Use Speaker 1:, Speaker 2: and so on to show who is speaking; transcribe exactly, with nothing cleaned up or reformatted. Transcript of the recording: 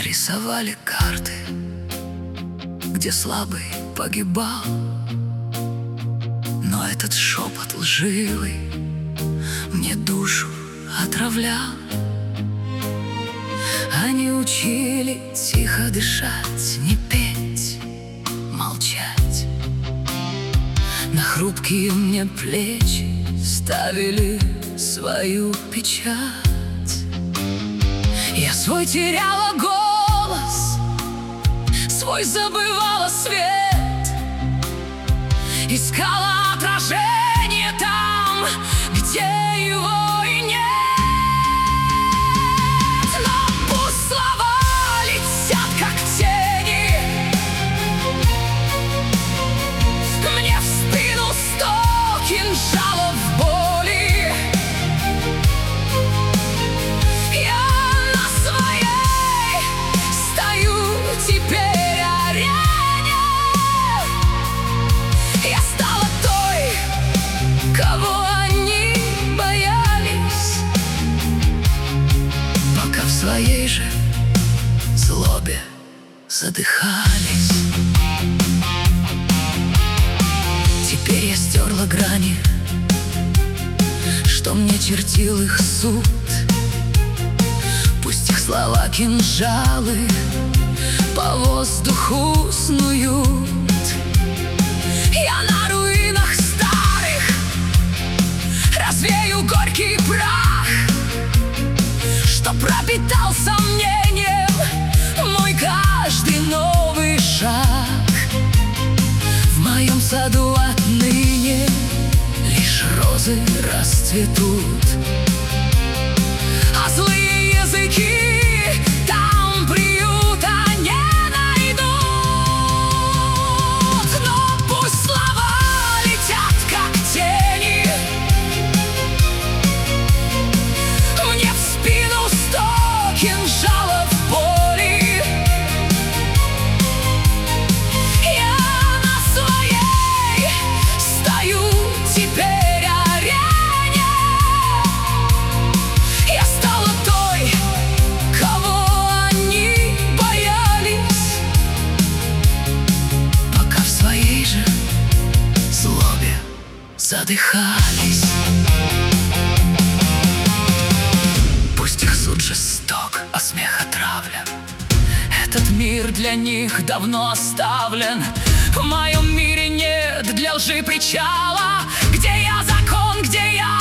Speaker 1: Рисовали карты, где слабый погибал, но этот шепот лживый мне душу отравлял. Они учили тихо дышать, не петь, молчать. На хрупкие мне плечи ставили свою печать. Я свой теряла голос, свой забывала свет, искала отражение там, где его и нет. Но пусть слова летят, как тени, мне в спину сто кинжалов боли. Я на своей стою теперь арене. Я стала той, кого они боялись, пока в своей же злобе задыхались. Теперь я стерла грани, что мне чертил их суд. Пусть их слова кинжалы по воздуху снуют. Я на руинах старых развею горький прах, что пропитал сомнением мой каждый новый шаг. В моем саду отныне лишь розы расцветут, а злые языки там приюта не найдут. Но пусть слова летят, как тени, мне в спину сто кинжалов боли. Я на своей стою теперь арене. Я стала той, кого они боялись, пока в своей же злобе задыхались. Пусть их суд жесток, а смех отравлен, этот мир для них давно оставлен. В моем мире нет для лжи причала, где я закон, где я